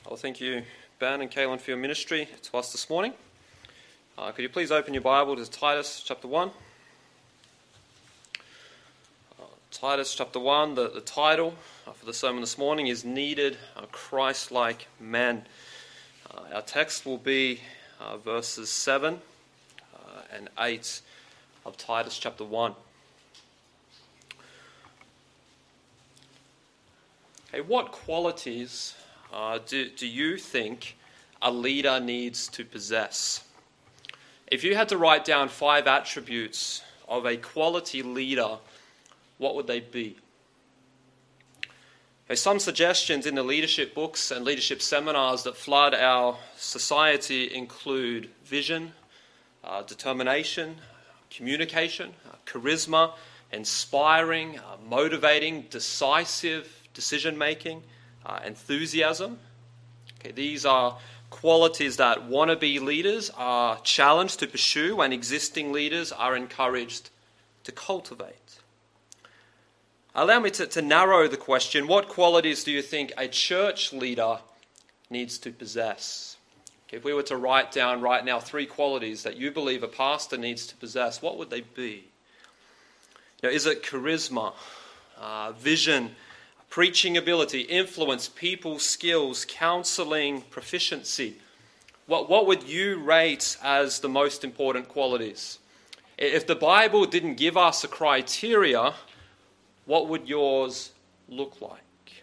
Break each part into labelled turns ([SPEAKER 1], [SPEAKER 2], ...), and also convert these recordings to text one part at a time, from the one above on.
[SPEAKER 1] Well, thank you, Ben and Kaylin, for your ministry to us this morning. Could you please open your Bible to Titus chapter 1? Titus chapter 1, the title for the sermon this morning is Needed Christ-like Men. Our text will be verses 7 and 8 of Titus chapter 1. Okay, what qualities do you think a leader needs to possess? If you had to write down 5 attributes of a quality leader, what would they be? There's some suggestions in the leadership books and leadership seminars that flood our society include vision, determination, communication, charisma, inspiring, motivating, decisive decision-making, enthusiasm. Okay, these are qualities that wannabe leaders are challenged to pursue and existing leaders are encouraged to cultivate. Allow me to narrow the question. What qualities do you think a church leader needs to possess? Okay, if we were to write down right now 3 qualities that you believe a pastor needs to possess, what would they be? Is it charisma, vision, preaching ability, influence, people skills, counseling, proficiency? What would you rate as the most important qualities? If the Bible didn't give us a criteria, what would yours look like?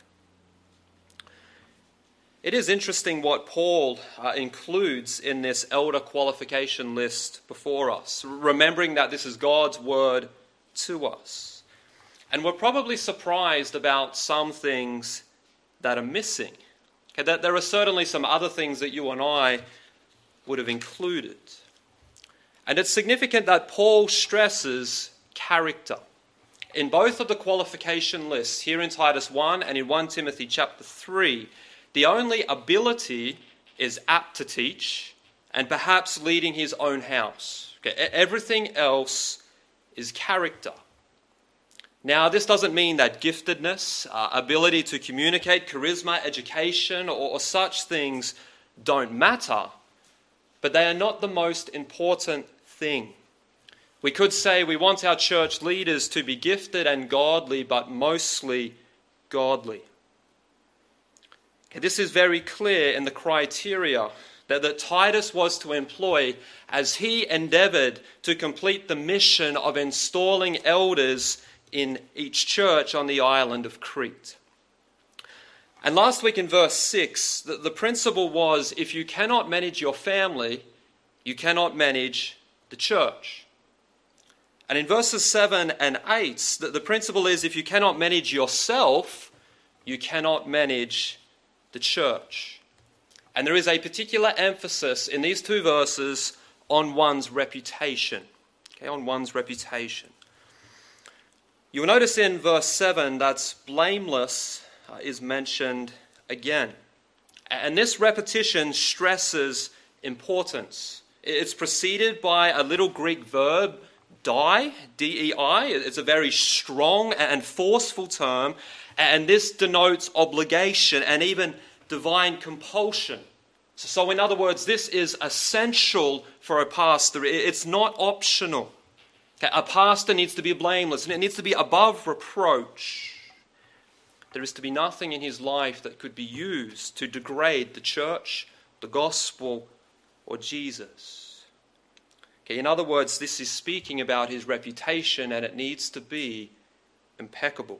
[SPEAKER 1] It is interesting what Paul includes in this elder qualification list before us, remembering that this is God's word to us. And we're probably surprised about some things that are missing. Okay, that there are certainly some other things that you and I would have included. And it's significant that Paul stresses character. In both of the qualification lists, here in Titus 1 and in 1 Timothy chapter 3, the only ability is apt to teach and perhaps leading his own house. Okay, everything else is character. Now, this doesn't mean that giftedness, ability to communicate, charisma, education, or such things don't matter, but they are not the most important thing. We could say we want our church leaders to be gifted and godly, but mostly godly. Okay, this is very clear in the criteria that Titus was to employ as he endeavored to complete the mission of installing elders in each church on the island of Crete. And last week in verse 6, the principle was if you cannot manage your family, you cannot manage the church. And in verses 7 and 8, the principle is if you cannot manage yourself, you cannot manage the church. And there is a particular emphasis in these 2 verses on one's reputation. Okay, on one's reputation. You will notice in verse 7 that blameless is mentioned again. And this repetition stresses importance. It's preceded by a little Greek verb, dei, D-E-I. It's a very strong and forceful term. And this denotes obligation and even divine compulsion. So in other words, this is essential for a pastor. It's not optional. A pastor needs to be blameless, and it needs to be above reproach. There is to be nothing in his life that could be used to degrade the church, the gospel, or Jesus. Okay, in other words, this is speaking about his reputation, and it needs to be impeccable.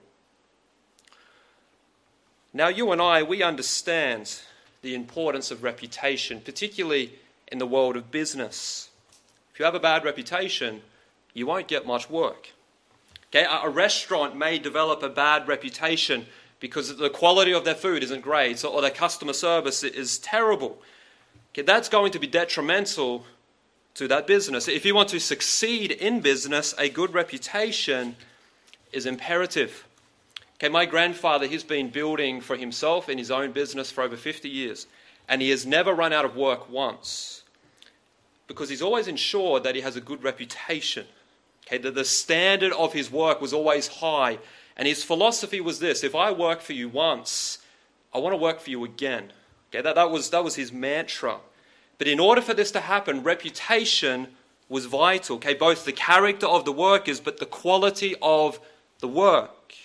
[SPEAKER 1] Now, you and I, we understand the importance of reputation, particularly in the world of business. If you have a bad reputation, you won't get much work. Okay, a restaurant may develop a bad reputation because the quality of their food isn't great or their customer service is terrible. Okay, that's going to be detrimental to that business. If you want to succeed in business, a good reputation is imperative. Okay, my grandfather, he's been building for himself in his own business for over 50 years, and he has never run out of work once because he's always ensured that he has a good reputation. Okay, the standard of his work was always high. And his philosophy was this: if I work for you once, I want to work for you again. Okay, that was his mantra. But in order for this to happen, reputation was vital. Okay, both the character of the workers, but the quality of the work.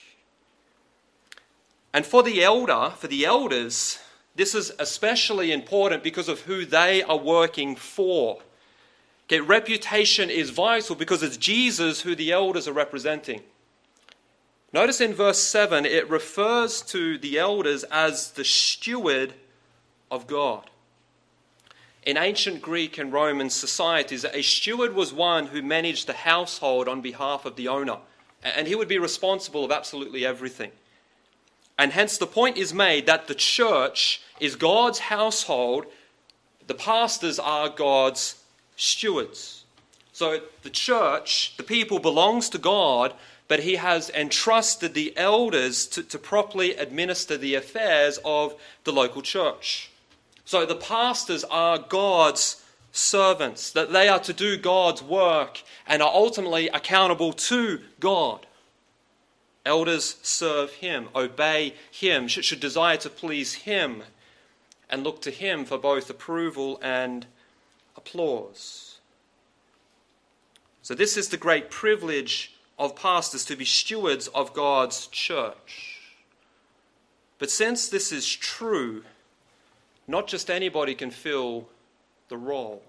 [SPEAKER 1] And for the elders, this is especially important because of who they are working for. Okay, reputation is vital because it's Jesus who the elders are representing. Notice in verse 7, it refers to the elders as the steward of God. In ancient Greek and Roman societies, a steward was one who managed the household on behalf of the owner, and he would be responsible of absolutely everything. And hence the point is made that the church is God's household, the pastors are God's stewards. So the church, the people, belongs to God, but he has entrusted the elders to properly administer the affairs of the local church. So the pastors are God's servants, that they are to do God's work and are ultimately accountable to God. Elders serve him, obey him, should desire to please him, and look to him for both approval and applause. So this is the great privilege of pastors, to be stewards of God's church. But since this is true, not just anybody can fill the role.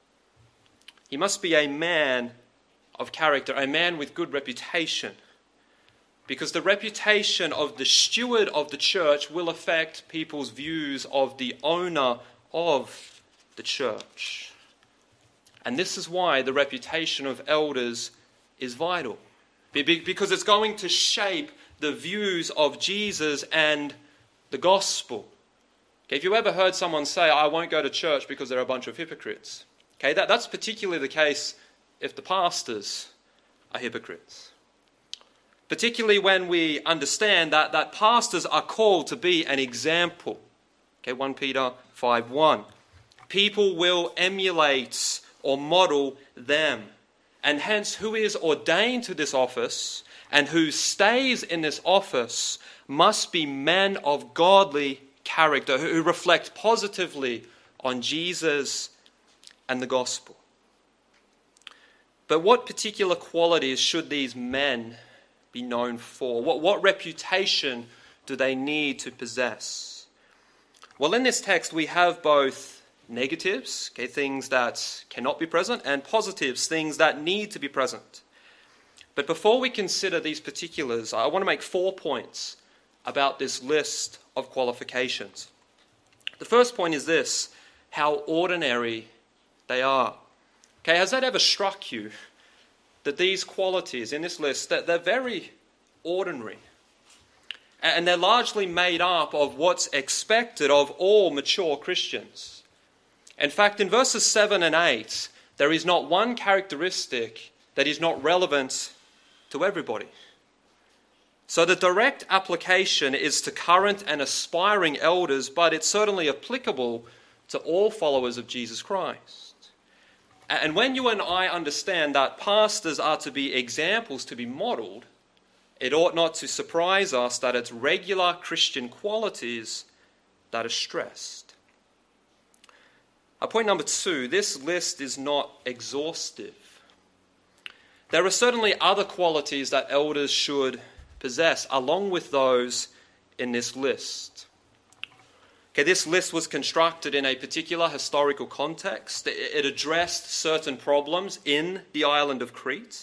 [SPEAKER 1] He must be a man of character, a man with good reputation, because the reputation of the steward of the church will affect people's views of the owner of the church. And this is why the reputation of elders is vital, because it's going to shape the views of Jesus and the gospel. Okay, if you ever heard someone say, I won't go to church because they're a bunch of hypocrites, okay, that's particularly the case if the pastors are hypocrites. Particularly when we understand that pastors are called to be an example. Okay, 1 Peter 5:1. People will emulate or model them. And hence, who is ordained to this office and who stays in this office must be men of godly character who reflect positively on Jesus and the gospel. But what particular qualities should these men be known for? What reputation do they need to possess? Well, in this text we have both negatives, okay, things that cannot be present, and positives, things that need to be present. But before we consider these particulars, I want to make 4 points about this list of qualifications. The first point is this: how ordinary they are. Okay, has that ever struck you that these qualities in this list, that they're very ordinary? And they're largely made up of what's expected of all mature Christians. In fact, in verses 7 and 8, there is not one characteristic that is not relevant to everybody. So the direct application is to current and aspiring elders, but it's certainly applicable to all followers of Jesus Christ. And when you and I understand that pastors are to be examples to be modeled, it ought not to surprise us that it's regular Christian qualities that are stressed. Point number 2, this list is not exhaustive. There are certainly other qualities that elders should possess along with those in this list. Okay, this list was constructed in a particular historical context. It addressed certain problems in the island of Crete.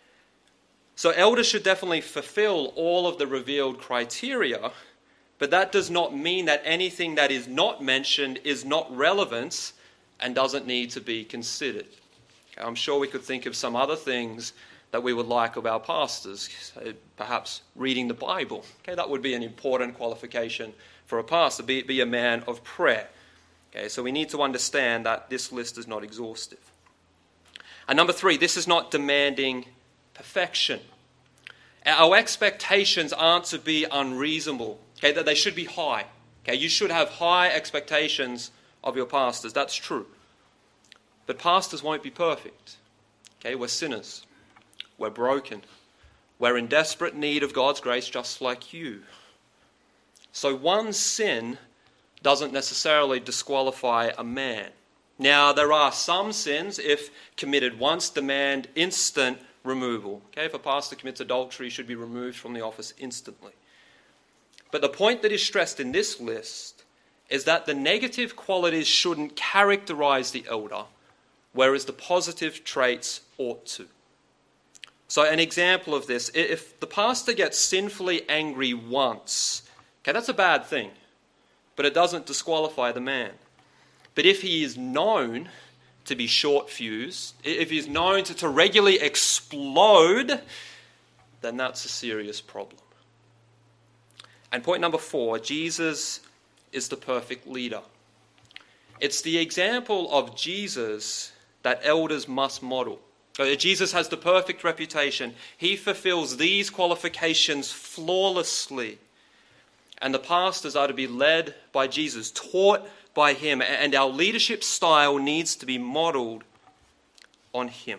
[SPEAKER 1] So elders should definitely fulfill all of the revealed criteria, but that does not mean that anything that is not mentioned is not relevant and doesn't need to be considered. Okay, I'm sure we could think of some other things that we would like of our pastors, perhaps reading the Bible. Okay, that would be an important qualification for a pastor, be a man of prayer. Okay, so we need to understand that this list is not exhaustive. And number 3, this is not demanding perfection. Our expectations aren't to be unreasonable. Okay, that they should be high. Okay, you should have high expectations of your pastors. That's true. But pastors won't be perfect. Okay, we're sinners. We're broken. We're in desperate need of God's grace just like you. So one sin doesn't necessarily disqualify a man. Now, there are some sins, if committed once, demand instant removal. Okay, if a pastor commits adultery, he should be removed from the office instantly. But the point that is stressed in this list is that the negative qualities shouldn't characterize the elder, whereas the positive traits ought to. So an example of this, if the pastor gets sinfully angry once, okay, that's a bad thing, but it doesn't disqualify the man. But if he is known to be short-fused, if he's known to regularly explode, then that's a serious problem. And point number 4, Jesus is the perfect leader. It's the example of Jesus that elders must model. Jesus has the perfect reputation. He fulfills these qualifications flawlessly. And the pastors are to be led by Jesus, taught by him, and our leadership style needs to be modeled on him.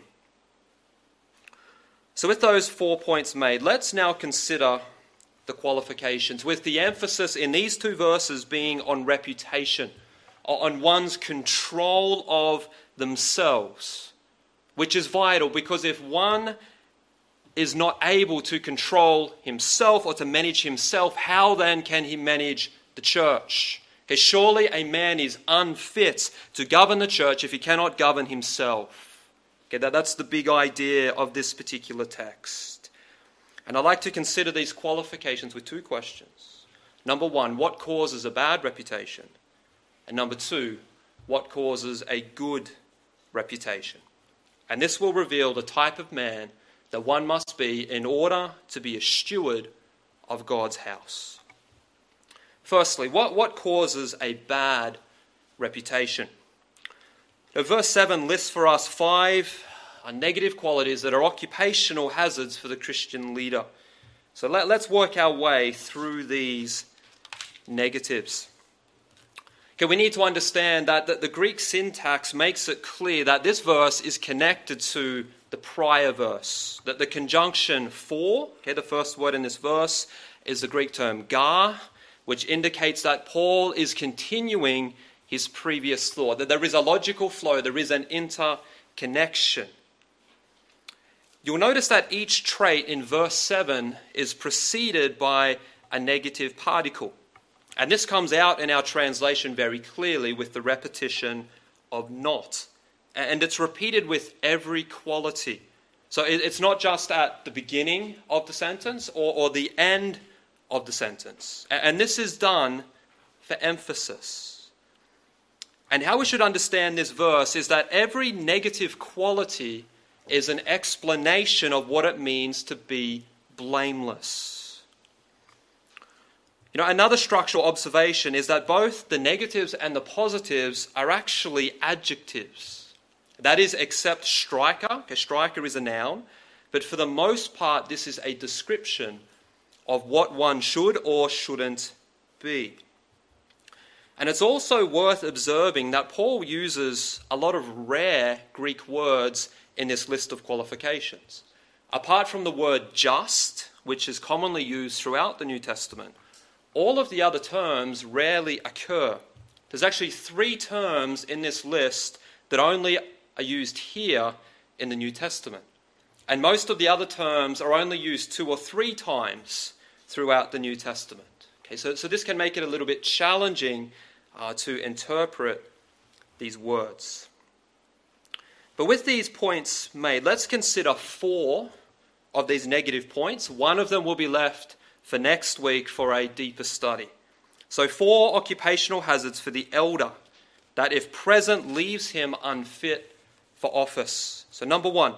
[SPEAKER 1] So with those 4 points made, let's now consider the qualifications, with the emphasis in these 2 verses being on reputation, on one's control of themselves, which is vital, because if one is not able to control himself or to manage himself, how then can he manage the church? Okay, surely a man is unfit to govern the church if he cannot govern himself. Okay, that's the big idea of this particular text. And I'd like to consider these qualifications with 2 questions. Number 1, what causes a bad reputation? And number 2, what causes a good reputation? And this will reveal the type of man that one must be in order to be a steward of God's house. Firstly, what causes a bad reputation? Now, verse 7 lists for us 5 negative qualities that are occupational hazards for the Christian leader. So let's work our way through these negatives. Okay, we need to understand that the Greek syntax makes it clear that this verse is connected to the prior verse. That the conjunction for, okay, the first word in this verse is the Greek term gar, which indicates that Paul is continuing his previous thought, that there is a logical flow, there is an interconnection. You'll notice that each trait in verse 7 is preceded by a negative particle. And this comes out in our translation very clearly with the repetition of not. And it's repeated with every quality. So it's not just at the beginning of the sentence or the end of the sentence. And this is done for emphasis. And how we should understand this verse is that every negative quality is an explanation of what it means to be blameless. You know, another structural observation is that both the negatives and the positives are actually adjectives. That is, except striker. Okay, striker is a noun. But for the most part, this is a description of what one should or shouldn't be. And it's also worth observing that Paul uses a lot of rare Greek words in this list of qualifications. Apart from the word just, which is commonly used throughout the New Testament, all of the other terms rarely occur. There's actually 3 terms in this list that only are used here in the New Testament. And most of the other terms are only used 2 or 3 times throughout the New Testament. Okay, so this can make it a little bit challenging to interpret these words. But with these points made, let's consider 4 of these negative points. One of them will be left for next week for a deeper study. So 4 occupational hazards for the elder that, if present, leaves him unfit for office. So number 1,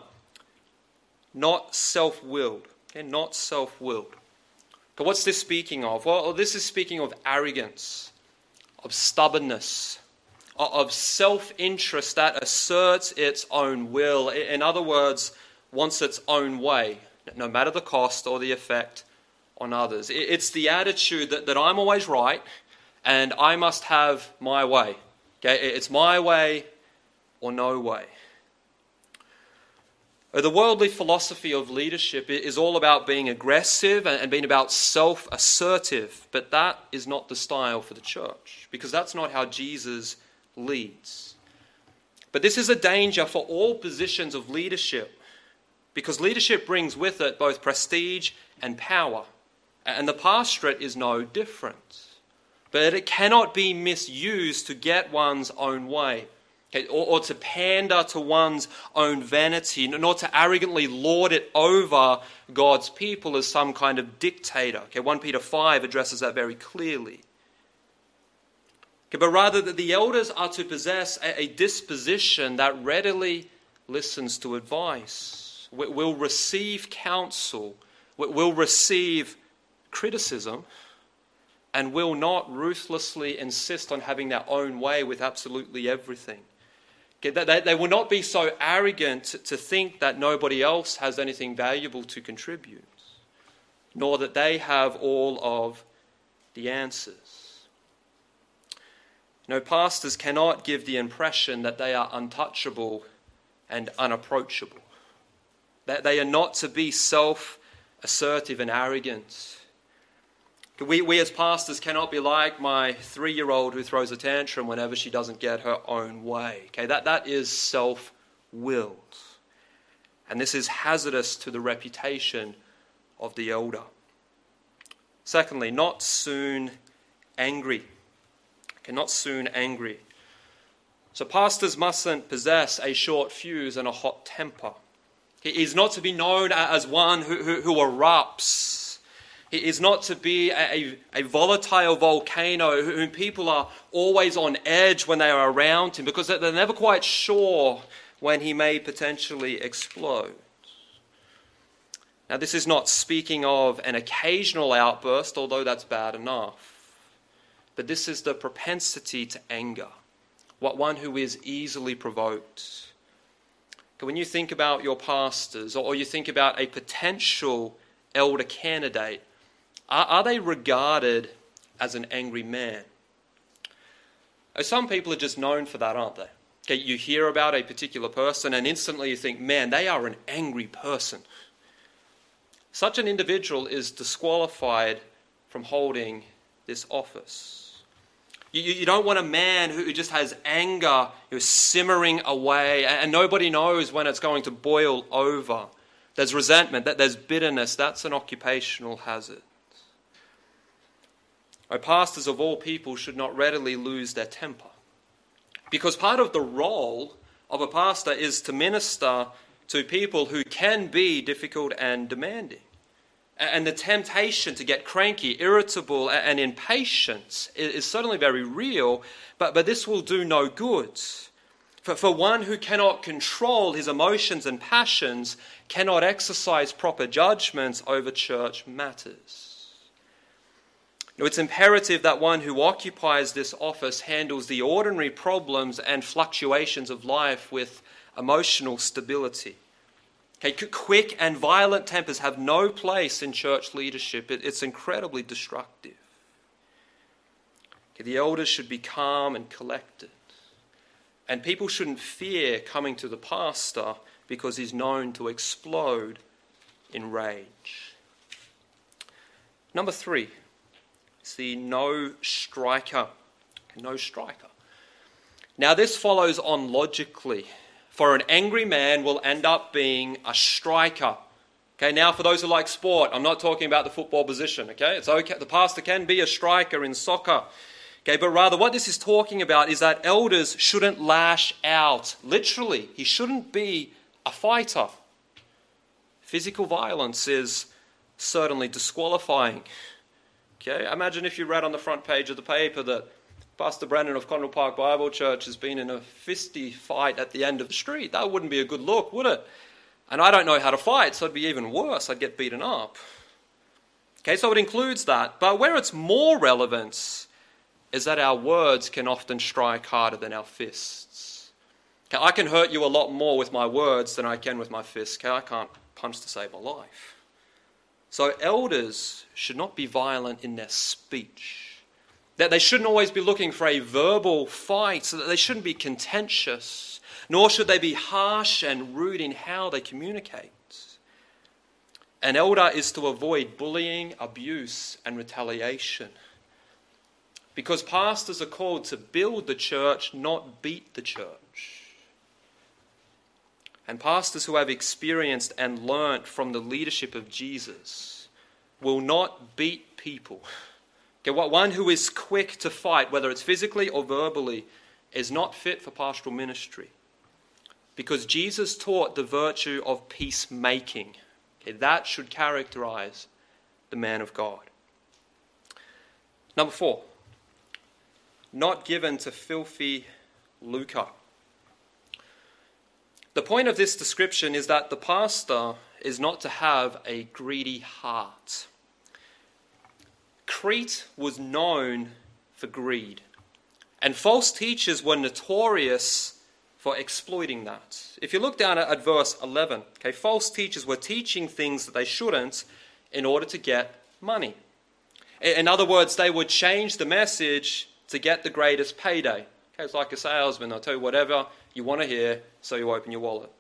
[SPEAKER 1] not self-willed. Okay, not self-willed. But what's this speaking of? Well, this is speaking of arrogance, of stubbornness, of self-interest that asserts its own will. In other words, wants its own way, no matter the cost or the effect on others. It's the attitude that I'm always right and I must have my way. Okay, it's my way or no way. The worldly philosophy of leadership is all about being aggressive and being about self-assertive, but that is not the style for the church, because that's not how Jesus leads. But this is a danger for all positions of leadership, because leadership brings with it both prestige and power, and the pastorate is no different. But it cannot be misused to get one's own way. Okay, or to pander to one's own vanity, nor to arrogantly lord it over God's people as some kind of dictator. Okay, 1 Peter 5 addresses that very clearly. Okay, but rather that the elders are to possess a disposition that readily listens to advice, will receive counsel, will receive criticism, and will not ruthlessly insist on having their own way with absolutely everything. They will not be so arrogant to think that nobody else has anything valuable to contribute, nor that they have all of the answers. No, pastors cannot give the impression that they are untouchable and unapproachable. That they are not to be self-assertive and arrogant. We as pastors cannot be like my 3-year-old who throws a tantrum whenever she doesn't get her own way. Okay, that is self-willed. And this is hazardous to the reputation of the elder. Secondly, not soon angry. Okay, not soon angry. So pastors mustn't possess a short fuse and a hot temper. He is not to be known as one who erupts. He is not to be a volatile volcano whom people are always on edge when they are around him, because they're never quite sure when he may potentially explode. Now, this is not speaking of an occasional outburst, although that's bad enough. But this is the propensity to anger, one who is easily provoked. When you think about your pastors, or you think about a potential elder candidate, are they regarded as an angry man? Some people are just known for that, aren't they? Okay, you hear about a particular person and instantly you think, man, they are an angry person. Such an individual is disqualified from holding this office. You don't want a man who just has anger simmering away and nobody knows when it's going to boil over. There's resentment, there's bitterness. That's an occupational hazard. Pastors of all people should not readily lose their temper, because part of the role of a pastor is to minister to people who can be difficult and demanding. And the temptation to get cranky, irritable, and impatient is certainly very real, but this will do no good. For one who cannot control his emotions and passions cannot exercise proper judgments over church matters. It's imperative that one who occupies this office handles the ordinary problems and fluctuations of life with emotional stability. Okay, quick and violent tempers have no place in church leadership. It's incredibly destructive. Okay, the elders should be calm and collected. And people shouldn't fear coming to the pastor because he's known to explode in rage. Number 3. It's the no striker. No striker. Now this follows on logically. For an angry man will end up being a striker. Okay, now for those who like sport, I'm not talking about the football position. Okay, it's okay. The pastor can be a striker in soccer. Okay, but rather what this is talking about is that elders shouldn't lash out. Literally, he shouldn't be a fighter. Physical violence is certainly disqualifying. Okay, imagine if you read on the front page of the paper that Pastor Brennan of Condell Park Bible Church has been in a fisty fight at the end of the street. That wouldn't be a good look, would it? And I don't know how to fight, so it'd be even worse. I'd get beaten up. Okay, so it includes that. But where it's more relevant is that our words can often strike harder than our fists. Okay, I can hurt you a lot more with my words than I can with my fists. Okay, I can't punch to save my life. So elders should not be violent in their speech. That they shouldn't always be looking for a verbal fight, so that they shouldn't be contentious. nor should they be harsh and rude in how they communicate. An elder is to avoid bullying, abuse, and retaliation. Because pastors are called to build the church, not beat the church. And pastors who have experienced and learnt from the leadership of Jesus will not beat people. Okay, one who is quick to fight, whether it's physically or verbally, is not fit for pastoral ministry. Because Jesus taught the virtue of peacemaking. Okay, that should characterize the man of God. Number 4, not given to filthy lucre. The point of this description is that the pastor is not to have a greedy heart. Crete was known for greed, and false teachers were notorious for exploiting that. If you look down at verse 11, okay, false teachers were teaching things that they shouldn't in order to get money. In other words, they would change the message to get the greatest payday. Okay, it's like a salesman. They'll tell you whatever you want to hear, so you open your wallet.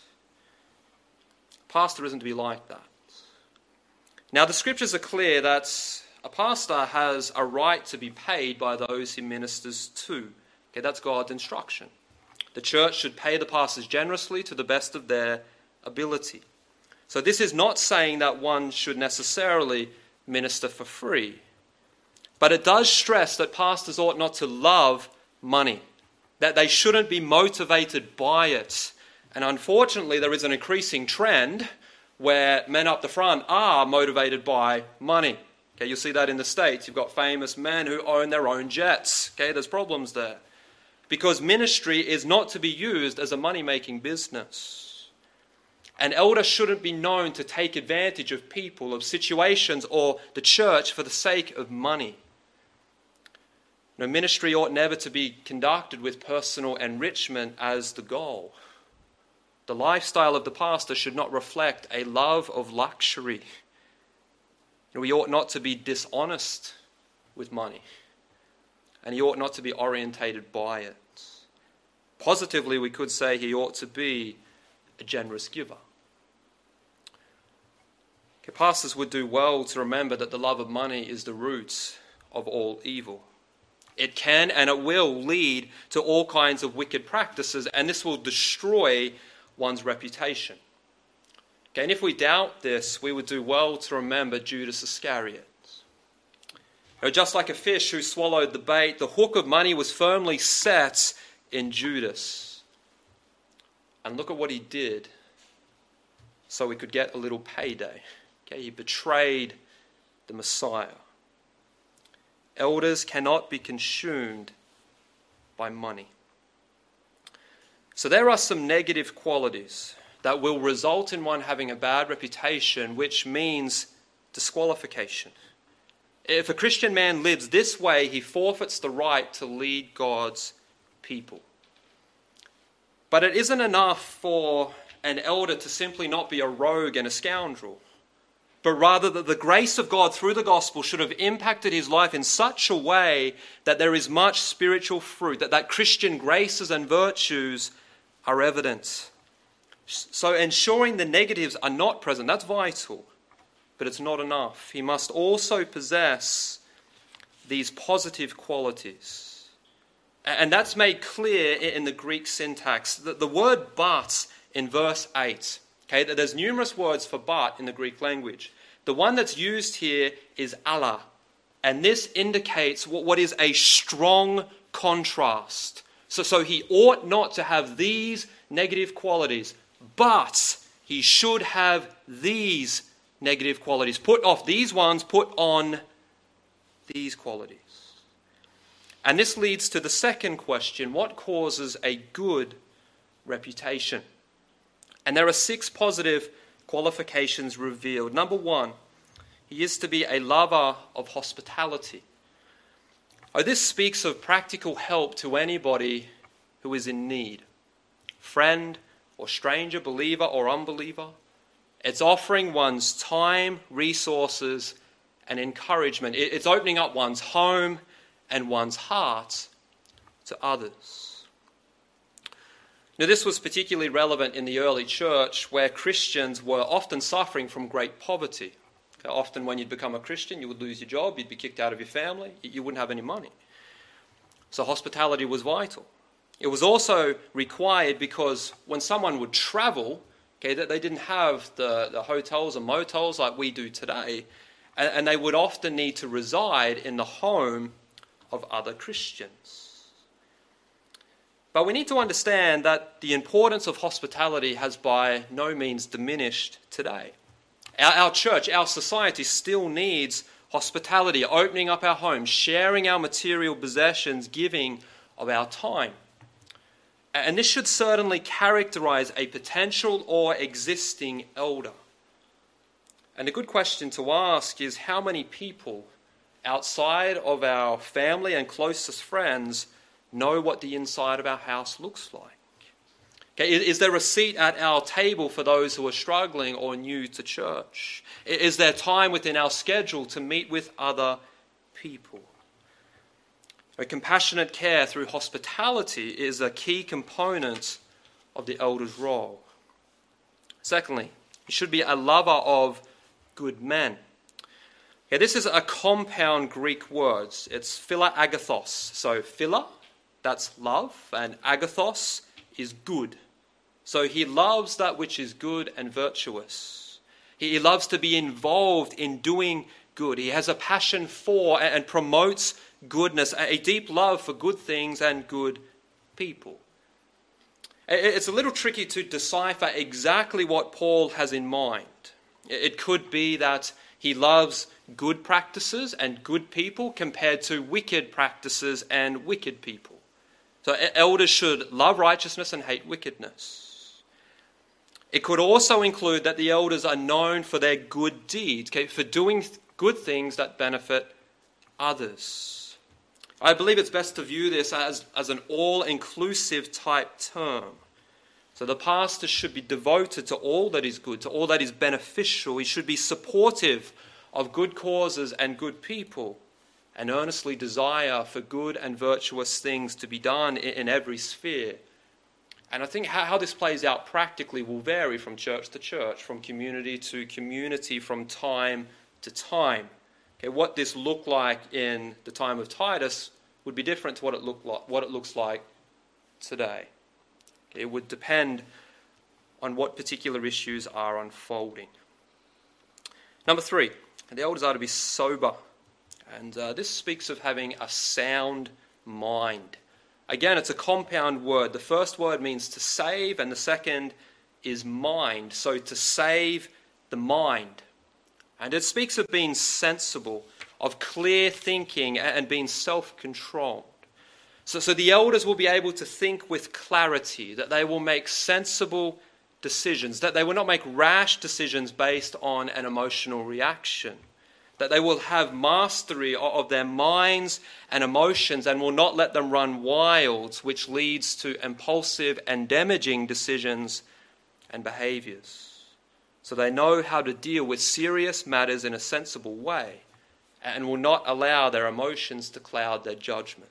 [SPEAKER 1] Pastor isn't to be like that. Now, the scriptures are clear that a pastor has a right to be paid by those he ministers to. Okay, that's God's instruction. The church should pay the pastors generously to the best of their ability. So this is not saying that one should necessarily minister for free. But it does stress that pastors ought not to love money, that they shouldn't be motivated by it. And unfortunately, there is an increasing trend where men up the front are motivated by money. Okay, you'll see that in the States. You've got famous men who own their own jets. Okay, there's problems there. Because ministry is not to be used as a money-making business. An elder shouldn't be known to take advantage of people, of situations, or the church for the sake of money. No, ministry ought never to be conducted with personal enrichment as the goal. The lifestyle of the pastor should not reflect a love of luxury. We ought not to be dishonest with money. And he ought not to be orientated by it. Positively, we could say he ought to be a generous giver. Okay, pastors would do well to remember that the love of money is the root of all evil. It can and it will lead to all kinds of wicked practices, and this will destroy one's reputation. Okay, and if we doubt this, we would do well to remember Judas Iscariot. Just like a fish who swallowed the bait, the hook of money was firmly set in Judas. And look at what he did so he could get a little payday. Okay, he betrayed the Messiah. Elders cannot be consumed by money. So there are some negative qualities that will result in one having a bad reputation, which means disqualification. If a Christian man lives this way, he forfeits the right to lead God's people. But it isn't enough for an elder to simply not be a rogue and a scoundrel, but rather that the grace of God through the gospel should have impacted his life in such a way that there is much spiritual fruit, that Christian graces and virtues are evident. So ensuring the negatives are not present, that's vital. But it's not enough. He must also possess these positive qualities. And that's made clear in the Greek syntax. The word but in verse 8. Okay, there's numerous words for but in the Greek language. The one that's used here is alla. And this indicates what is a strong contrast. So he ought not to have these negative qualities, but he should have these negative qualities. Put off these ones, put on these qualities. And this leads to the second question: what causes a good reputation? And there are 6 positive qualifications revealed. Number 1, he is to be a lover of hospitality. This speaks of practical help to anybody who is in need. Friend or stranger, believer or unbeliever. It's offering one's time, resources, and encouragement. It's opening up one's home and one's heart to others. Now, this was particularly relevant in the early church where Christians were often suffering from great poverty. Often when you'd become a Christian, you would lose your job, you'd be kicked out of your family, you wouldn't have any money. So hospitality was vital. It was also required because when someone would travel, that they didn't have the hotels and motels like we do today, and they would often need to reside in the home of other Christians. But we need to understand that the importance of hospitality has by no means diminished today. Our church, our society still needs hospitality, opening up our homes, sharing our material possessions, giving of our time. And this should certainly characterize a potential or existing elder. And a good question to ask is how many people outside of our family and closest friends know what the inside of our house looks like? Is there a seat at our table for those who are struggling or new to church? Is there time within our schedule to meet with other people? A compassionate care through hospitality is a key component of the elder's role. Secondly, he should be a lover of good men. This is a compound Greek word. It's philaagathos. So phila, that's love, and agathos is good. So he loves that which is good and virtuous. He loves to be involved in doing good. He has a passion for and promotes goodness, a deep love for good things and good people. It's a little tricky to decipher exactly what Paul has in mind. It could be that he loves good practices and good people compared to wicked practices and wicked people. So elders should love righteousness and hate wickedness. It could also include that the elders are known for their good deeds, for doing good things that benefit others. I believe it's best to view this as an all-inclusive type term. So the pastor should be devoted to all that is good, to all that is beneficial. He should be supportive of good causes and good people, and earnestly desire for good and virtuous things to be done in every sphere. And I think how this plays out practically will vary from church to church, from community to community, from time to time. What this looked like in the time of Titus would be different to what it looks like today. It would depend on what particular issues are unfolding. Number 3, the elders are to be sober. And this speaks of having a sound mind. Again, it's a compound word. The first word means to save, and the second is mind. So to save the mind. And it speaks of being sensible, of clear thinking, and being self-controlled. So the elders will be able to think with clarity, that they will make sensible decisions, that they will not make rash decisions based on an emotional reaction, that they will have mastery of their minds and emotions and will not let them run wild, which leads to impulsive and damaging decisions and behaviors. So they know how to deal with serious matters in a sensible way and will not allow their emotions to cloud their judgments.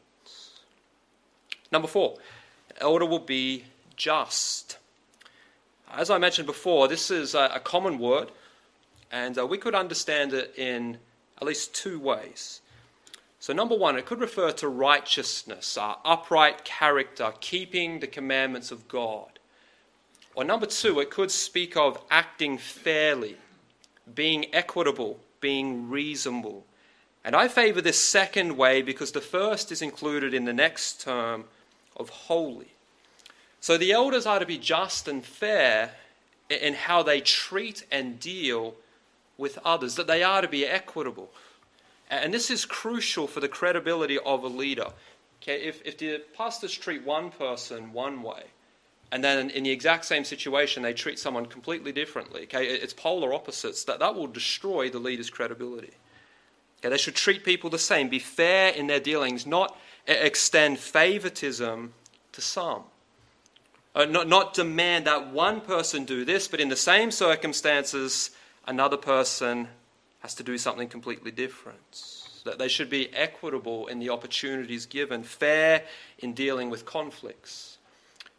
[SPEAKER 1] Number 4, an elder will be just. As I mentioned before, this is a common word, and we could understand it in at least 2 ways. So number 1, it could refer to righteousness, upright character, keeping the commandments of God. Or number 2, it could speak of acting fairly, being equitable, being reasonable. And I favour this second way because the first is included in the next term of holy. So the elders are to be just and fair in how they treat and deal with others, that they are to be equitable. And this is crucial for the credibility of a leader. If the pastors treat one person one way, and then in the exact same situation they treat someone completely differently, it's polar opposites, that will destroy the leader's credibility. They should treat people the same, be fair in their dealings, not extend favoritism to some. Not demand that one person do this, but in the same circumstances, another person has to do something completely different. That they should be equitable in the opportunities given, fair in dealing with conflicts.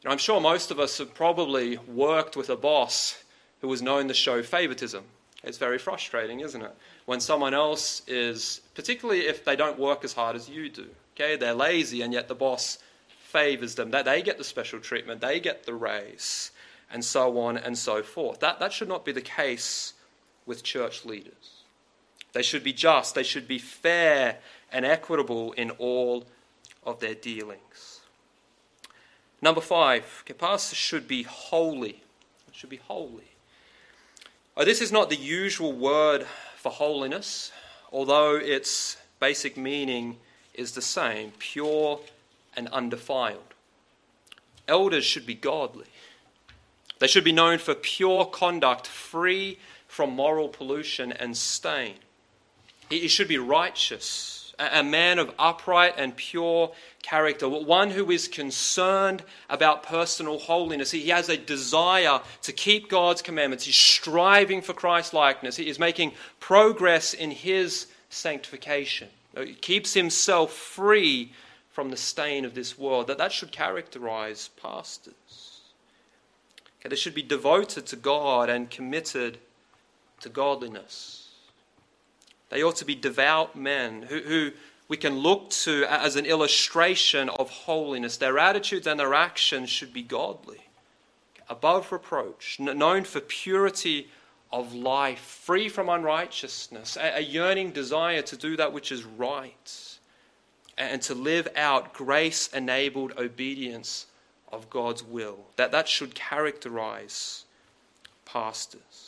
[SPEAKER 1] And I'm sure most of us have probably worked with a boss who was known to show favoritism. It's very frustrating, isn't it? When someone else is, particularly if they don't work as hard as you do, okay? They're lazy and yet the boss favors them. They get the special treatment, they get the raise, and so on and so forth. That should not be the case with church leaders. They should be just, they should be fair and equitable in all of their dealings. Number 5, pastors should be holy. Should be holy. This is not the usual word for holiness, although its basic meaning is the same, pure and undefiled. Elders should be godly. They should be known for pure conduct, free from moral pollution and stain. He should be righteous, a man of upright and pure character, one who is concerned about personal holiness. He has a desire to keep God's commandments. He's striving for Christ-likeness. He is making progress in his sanctification. He keeps himself free from the stain of this world. That should characterize pastors. Okay, they should be devoted to God and committed to godliness. They ought to be devout men who we can look to as an illustration of holiness. Their attitudes and their actions should be godly, above reproach, known for purity of life, free from unrighteousness, a yearning desire to do that which is right, and to live out grace-enabled obedience of God's will. That should characterize pastors.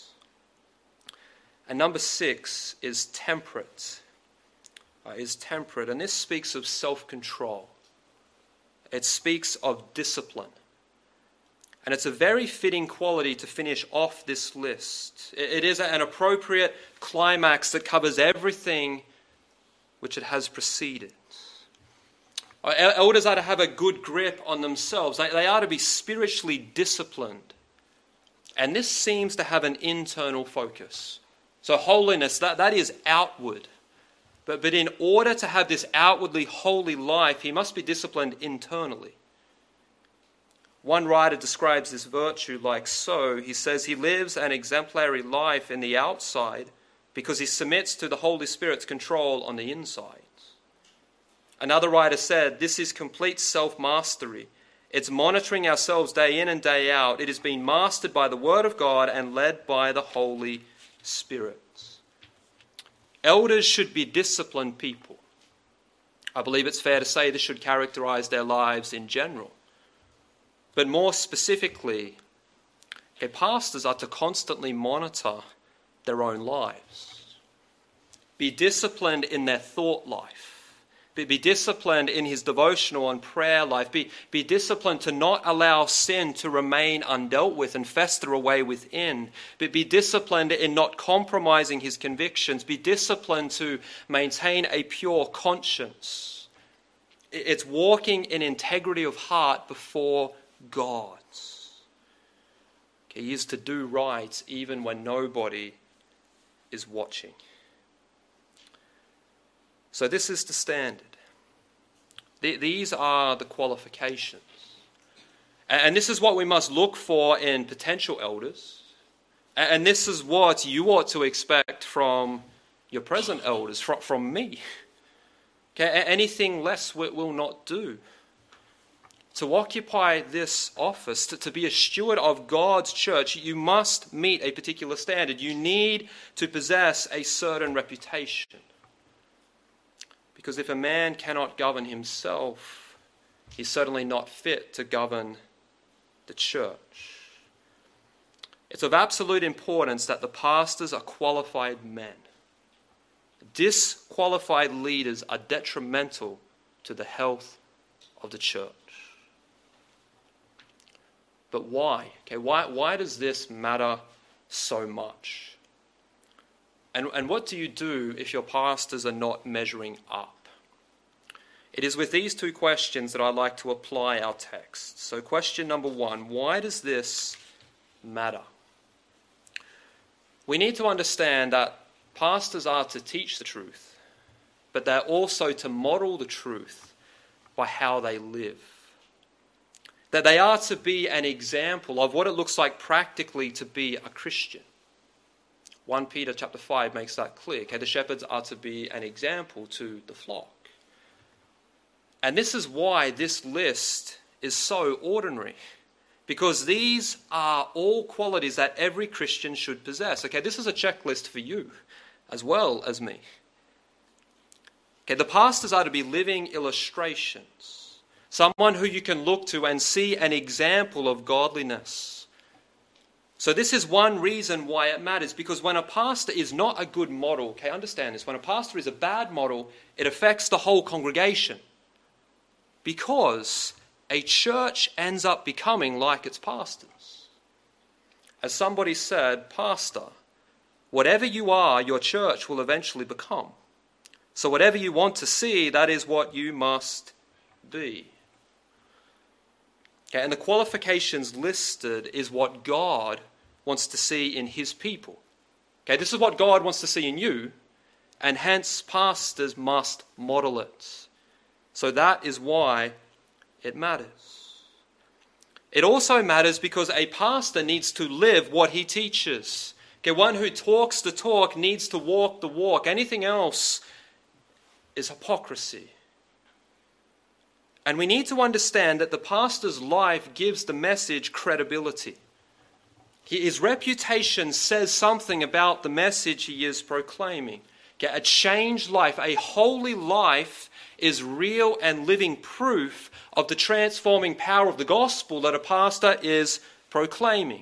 [SPEAKER 1] And number 6 is temperate. And this speaks of self-control. It speaks of discipline. And it's a very fitting quality to finish off this list. It is an appropriate climax that covers everything which it has preceded. Elders are to have a good grip on themselves. They are to be spiritually disciplined. And this seems to have an internal focus. So holiness, that is outward. But in order to have this outwardly holy life, he must be disciplined internally. One writer describes this virtue like so. He says he lives an exemplary life in the outside because he submits to the Holy Spirit's control on the inside. Another writer said, this is complete self-mastery. It's monitoring ourselves day in and day out. It is being mastered by the Word of God and led by the Holy Spirit. Elders should be disciplined people. I believe it's fair to say this should characterize their lives in general. But more specifically, pastors are to constantly monitor their own lives. Be disciplined in their thought life. Be disciplined in his devotional and prayer life. Be disciplined to not allow sin to remain undealt with and fester away within. Be disciplined in not compromising his convictions. Be disciplined to maintain a pure conscience. It's walking in integrity of heart before God. He is to do right even when nobody is watching. So this is the standard. These are the qualifications. And this is what we must look for in potential elders. And this is what you ought to expect from your present elders, from me. Okay? Anything less will not do. To occupy this office, to be a steward of God's church, you must meet a particular standard. You need to possess a certain reputation. Because if a man cannot govern himself, he's certainly not fit to govern the church. It's of absolute importance that the pastors are qualified men. Disqualified leaders are detrimental to the health of the church. But why? Why does this matter so much? And what do you do if your pastors are not measuring up? It is with these two questions that I'd like to apply our text. So question number 1, why does this matter? We need to understand that pastors are to teach the truth, but they're also to model the truth by how they live. that they are to be an example of what it looks like practically to be a Christian. 1 Peter chapter 5 makes that clear. Okay, the shepherds are to be an example to the flock. And this is why this list is so ordinary, because these are all qualities that every Christian should possess. Okay, this is a checklist for you as well as me. Okay, the pastors are to be living illustrations, someone who you can look to and see an example of godliness. So this is one reason why it matters, because when a pastor is not a good model, okay, understand this, when a pastor is a bad model, it affects the whole congregation, because a church ends up becoming like its pastors. As somebody said, pastor, whatever you are, your church will eventually become. So whatever you want to see, that is what you must be. Okay, and the qualifications listed is what God wants to see in his people. Okay, this is what God wants to see in you, and hence pastors must model it. So that is why it matters. It also matters because a pastor needs to live what he teaches. Okay, one who talks the talk needs to walk the walk. Anything else is hypocrisy. And we need to understand that the pastor's life gives the message credibility. His reputation says something about the message he is proclaiming. Okay, a changed life, a holy life, is real and living proof of the transforming power of the gospel that a pastor is proclaiming.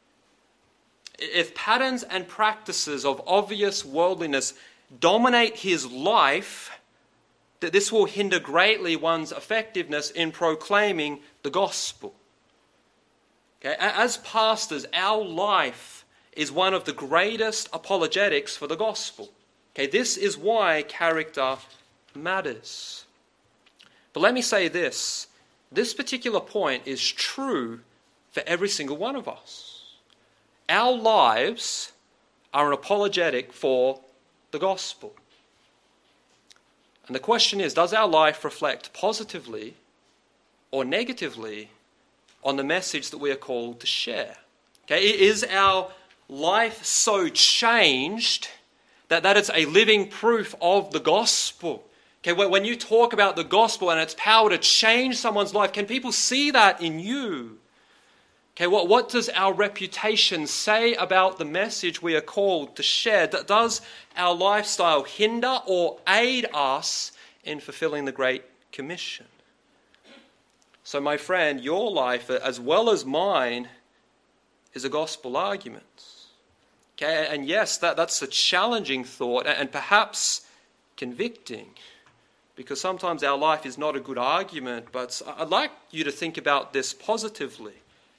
[SPEAKER 1] If patterns and practices of obvious worldliness dominate his life, that this will hinder greatly one's effectiveness in proclaiming the gospel. Okay? As pastors, our life is one of the greatest apologetics for the gospel. Okay? This is why character matters. But let me say this. This particular point is true for every single one of us. Our lives are an apologetic for the gospel. And the question is, does our life reflect positively or negatively on the message that we are called to share? Okay, is our life so changed that it's a living proof of the gospel? Okay, when you talk about the gospel and its power to change someone's life, can people see that in you? Okay, what does our reputation say about the message we are called to share? Does our lifestyle hinder or aid us in fulfilling the Great Commission? So my friend, your life as well as mine is a gospel argument. Okay, and yes, that's a challenging thought and perhaps convicting, because sometimes our life is not a good argument, but I'd like you to think about this positively.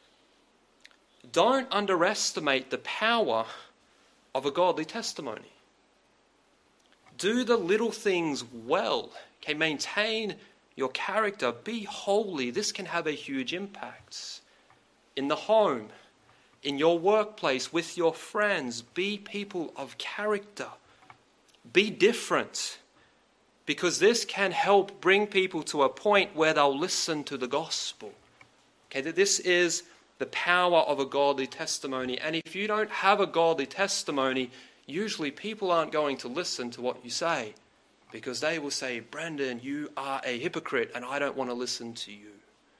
[SPEAKER 1] Don't underestimate the power of a godly testimony. Do the little things well. Okay, maintain your character. Be holy. This can have a huge impact. In the home, in your workplace, with your friends, be people of character. Be different. Because this can help bring people to a point where they'll listen to the gospel. Okay, this is the power of a godly testimony. And if you don't have a godly testimony, usually people aren't going to listen to what you say, because they will say, Brendan, you are a hypocrite and I don't want to listen to you.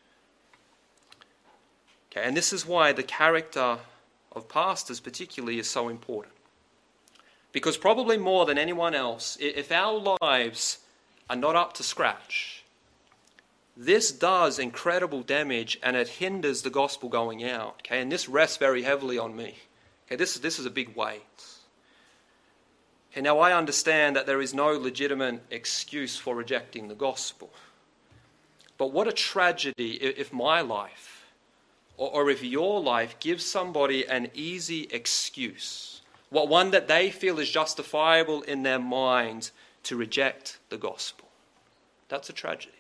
[SPEAKER 1] Okay, and this is why the character of pastors particularly is so important. Because probably more than anyone else, if our lives are not up to scratch, this does incredible damage and it hinders the gospel going out. Okay, and this rests very heavily on me. Okay, this is a big weight. Okay, now I understand that there is no legitimate excuse for rejecting the gospel. But what a tragedy if my life or if your life gives somebody an easy excuse, one that they feel is justifiable in their mind to reject the gospel. That's a tragedy.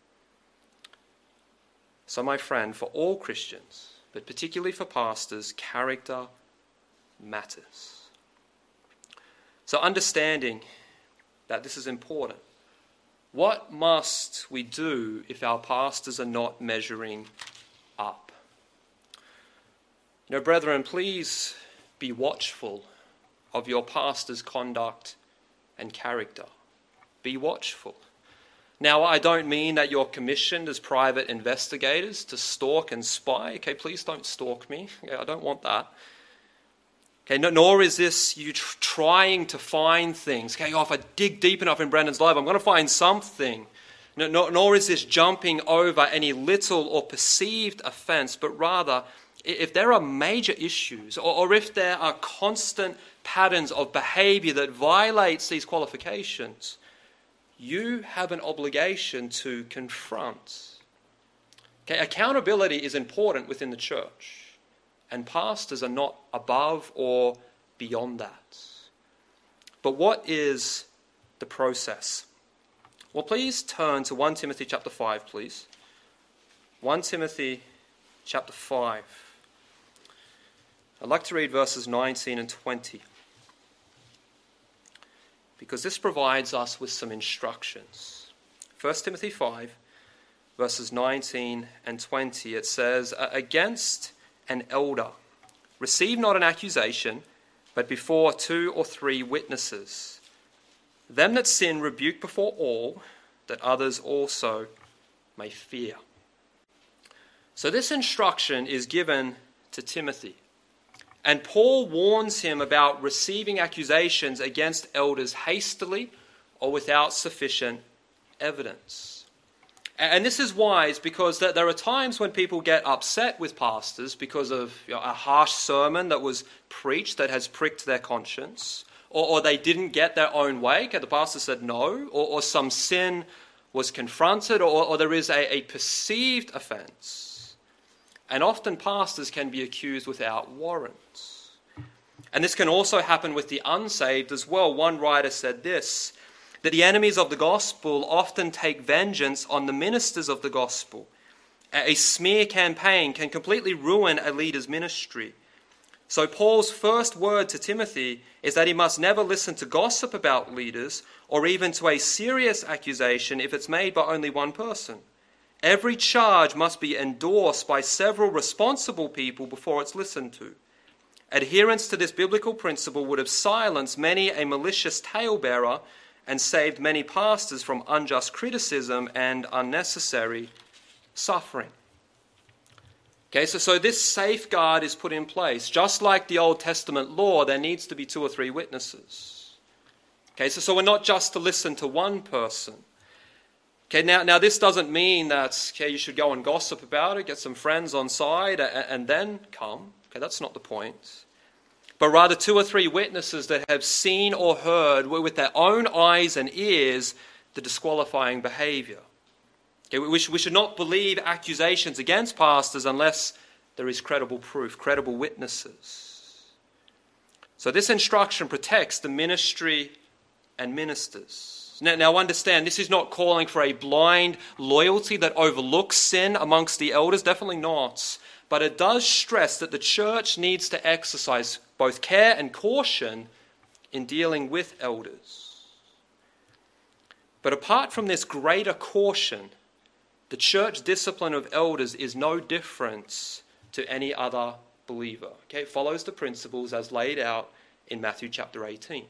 [SPEAKER 1] So my friend, for all Christians, but particularly for pastors, character matters. So understanding that this is important, what must we do if our pastors are not measuring up. Brethren, please be watchful of your pastor's conduct and character. Be watchful. Now, I don't mean that you're commissioned as private investigators to stalk and spy. Okay, please don't stalk me. Okay, I don't want that. Okay, nor is this you trying to find things. Okay, if I dig deep enough in Brendan's life, I'm going to find something. Nor is this jumping over any little or perceived offense, but rather, if there are major issues or if there are constant patterns of behavior that violates these qualifications, you have an obligation to confront. Okay, accountability is important within the church. And pastors are not above or beyond that. But what is the process? Well, please turn to 1 Timothy chapter 5, please. 1 Timothy chapter 5. I'd like to read verses 19 and 20. Because this provides us with some instructions. 1 Timothy 5, verses 19 and 20. It says, "Against an elder, receive not an accusation, but before 2 or 3 witnesses. Them that sin rebuke before all, that others also may fear." So this instruction is given to Timothy. And Paul warns him about receiving accusations against elders hastily or without sufficient evidence. And this is wise because there are times when people get upset with pastors because of a harsh sermon that was preached that has pricked their conscience, or they didn't get their own way. Okay, the pastor said no, or some sin was confronted, or there is a perceived offense. And often pastors can be accused without warrant. And this can also happen with the unsaved as well. One writer said this, that the enemies of the gospel often take vengeance on the ministers of the gospel. A smear campaign can completely ruin a leader's ministry. So Paul's first word to Timothy is that he must never listen to gossip about leaders or even to a serious accusation if it's made by only one person. Every charge must be endorsed by several responsible people before it's listened to. Adherence to this biblical principle would have silenced many a malicious talebearer and saved many pastors from unjust criticism and unnecessary suffering. Okay, so this safeguard is put in place. Just like the Old Testament law, there needs to be 2 or 3 witnesses. Okay, so we're not just to listen to one person. Okay, now this doesn't mean that you should go and gossip about it, get some friends on side, and then come. Okay, that's not the point. But rather 2 or 3 witnesses that have seen or heard with their own eyes and ears the disqualifying behavior. Okay, we should not believe accusations against pastors unless there is credible proof, credible witnesses. So this instruction protects the ministry and ministers. Now understand, this is not calling for a blind loyalty that overlooks sin amongst the elders, definitely not. But it does stress that the church needs to exercise both care and caution in dealing with elders. But apart from this greater caution, the church discipline of elders is no different to any other believer. Okay, it follows the principles as laid out in Matthew chapter 18.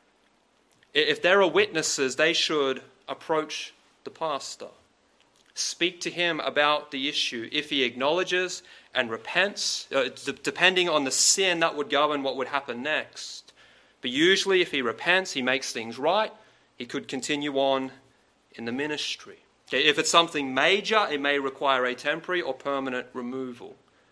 [SPEAKER 1] If there are witnesses, they should approach the pastor. Speak to him about the issue. If he acknowledges and repents, depending on the sin, that would govern what would happen next. But usually if he repents, he makes things right, he could continue on in the ministry. Okay, if it's something major, it may require a temporary or permanent removal.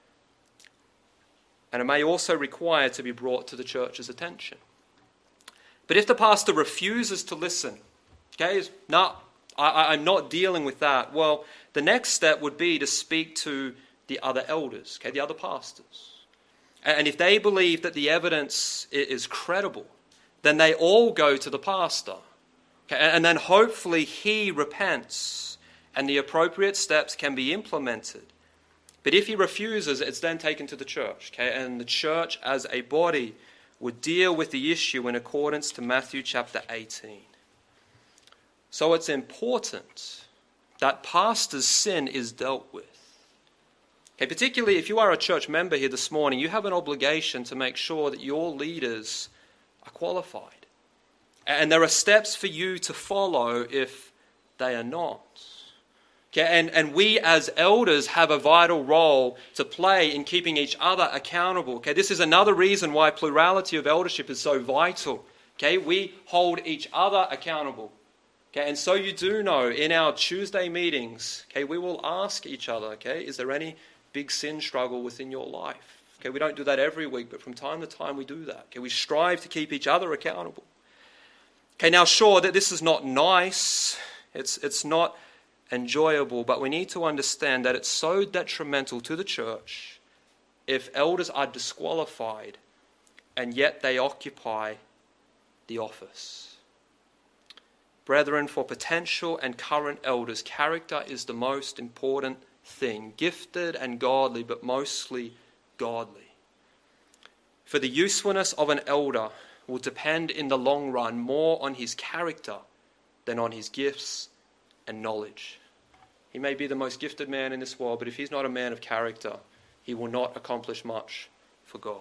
[SPEAKER 1] And it may also require to be brought to the church's attention. But if the pastor refuses to listen, okay, no, I'm not dealing with that. Well, the next step would be to speak to the other elders, okay, the other pastors. And if they believe that the evidence is credible, then they all go to the pastor. Okay, and then hopefully he repents and the appropriate steps can be implemented. But if he refuses, it's then taken to the church. Okay, and the church as a body would deal with the issue in accordance to Matthew chapter 18. So it's important that pastor's sin is dealt with. Okay, particularly if you are a church member here this morning, you have an obligation to make sure that your leaders are qualified. And there are steps for you to follow if they are not. Okay, and we as elders have a vital role to play in keeping each other accountable. Okay, this is another reason why plurality of eldership is so vital. Okay, we hold each other accountable. Okay, and so you do know in our Tuesday meetings, okay, we will ask each other, okay, is there any big sin struggle within your life? Okay, we don't do that every week, but from time to time we do that. Okay, we strive to keep each other accountable. Okay, now sure that this is not nice, it's not enjoyable, but we need to understand that it's so detrimental to the church if elders are disqualified and yet they occupy the office. Brethren, for potential and current elders, character is the most important thing. Gifted and godly, but mostly godly. For the usefulness of an elder will depend in the long run more on his character than on his gifts and knowledge. He may be the most gifted man in this world, but if he's not a man of character, he will not accomplish much for God.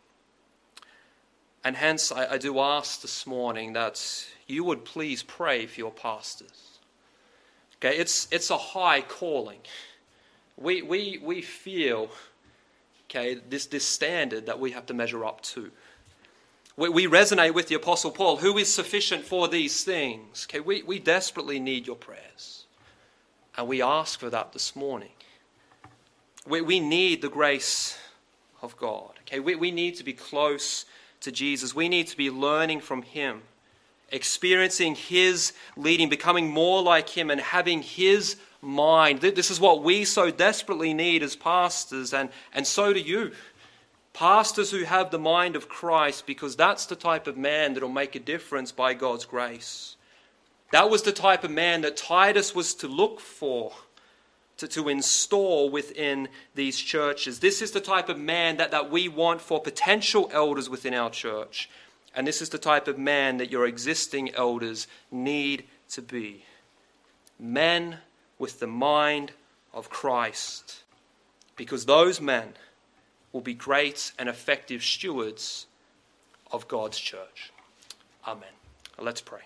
[SPEAKER 1] And hence, I do ask this morning that you would please pray for your pastors. Okay, it's a high calling. We feel, okay, this standard that we have to measure up to. We resonate with the Apostle Paul, who is sufficient for these things. Okay, we desperately need your prayers. And we ask for that this morning. We need the grace of God. Okay, we need to be close to Jesus. We need to be learning from him, experiencing his leading, becoming more like him and having his mind. This is what we so desperately need as pastors, and so do you. Pastors who have the mind of Christ, because that's the type of man that will make a difference by God's grace. That was the type of man that Titus was to look for, to install within these churches. This is the type of man that we want for potential elders within our church. And this is the type of man that your existing elders need to be. Men with the mind of Christ. Because those men will be great and effective stewards of God's church. Amen. Let's pray.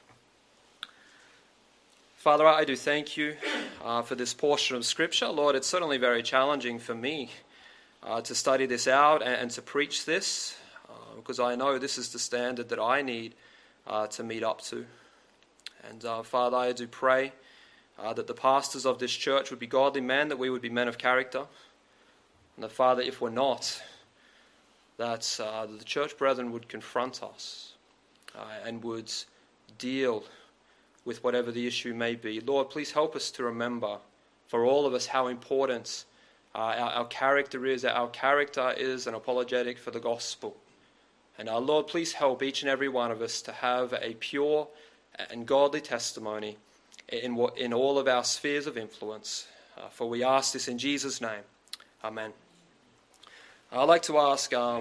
[SPEAKER 1] Father, I do thank you for this portion of Scripture. Lord, it's certainly very challenging for me to study this out and to preach this, because I know this is the standard that I need to meet up to. And Father, I do pray that the pastors of this church would be godly men, that we would be men of character. And that, Father, if we're not, that the church brethren would confront us and would deal with whatever the issue may be. Lord, please help us to remember, for all of us, how important our character is. Our character is an apologetic for the gospel. And our Lord, please help each and every one of us to have a pure and godly testimony in all of our spheres of influence. For we ask this in Jesus' name. Amen. I'd like to ask